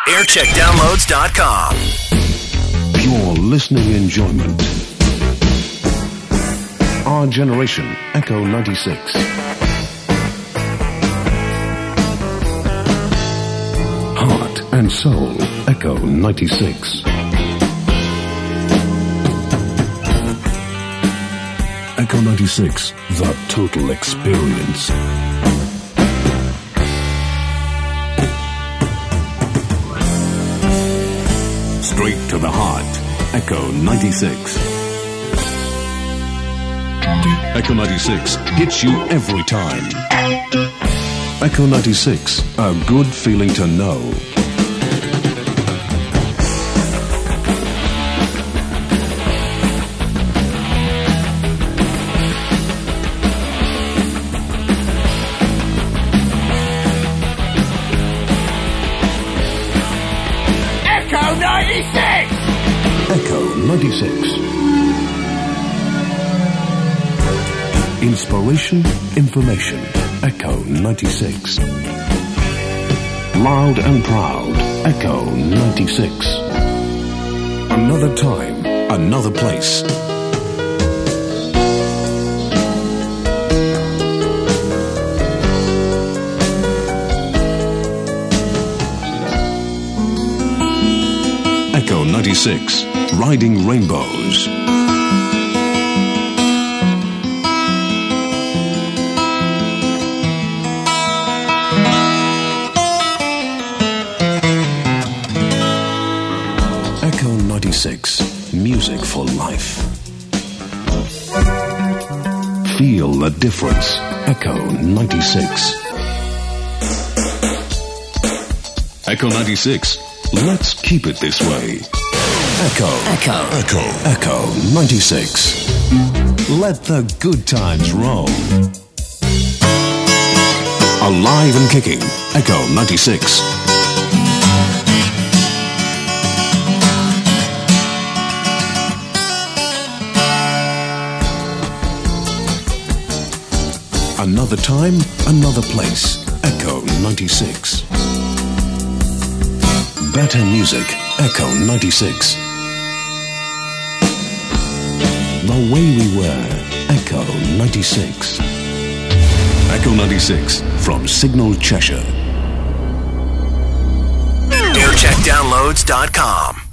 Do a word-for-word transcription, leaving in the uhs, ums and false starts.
aircheck downloads dot com. Pure listening enjoyment. Our generation, Echo ninety-six. Heart and soul, Echo ninety-six. Echo ninety-six, the total experience. Straight to the heart, Echo ninety-six. Echo ninety-six hits you every time. Echo ninety-six, a good feeling to know. Echo ninety-six! Echo ninety-six. Inspiration, information, Echo ninety-six. Loud and proud, Echo ninety-six. Another time, another place. Echo ninety-six, riding rainbows. Echo ninety-six, music for life. Feel the difference. Echo ninety-six. Echo ninety-six. Let's keep it this way. Echo. Echo. Echo. Echo ninety-six. Let the good times roll. Alive and kicking. Echo ninety-six. Another time, another place. Echo ninety-six. Better music. Echo ninety-six. The way we were. Echo ninety-six. Echo ninety-six from Signal Cheshire. aircheck downloads dot com.